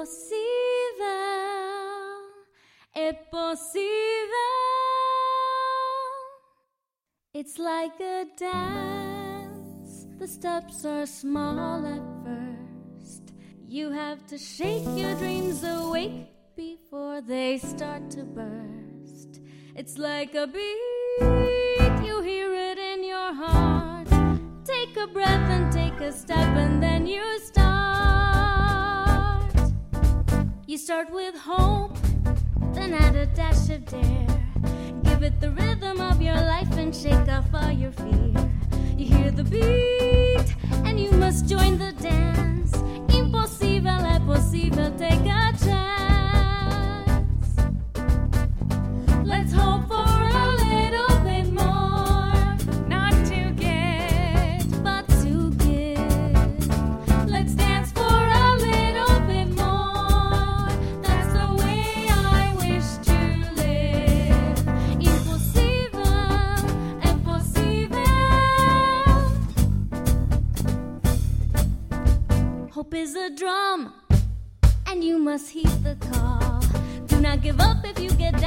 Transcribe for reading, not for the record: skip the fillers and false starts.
è possible. It's like a dance. The steps are small at first. You have to shake your dreams awake before they start to burst. It's like a beat, you hear it in your heart. Take a breath and take a step and then you start. You start with hope, then add a dash of dare. Give it the rhythm of your life and shake off all your fear. You hear the beat and you must join the dance. Impossible, è possible, take a chance. Let's hope for a little bit more. Not to get, but to give. Let's dance for a little bit more. That's the way I wish to live. Impossible, è possible. Hope is a drum, and you must heed the call. Do not give up if you get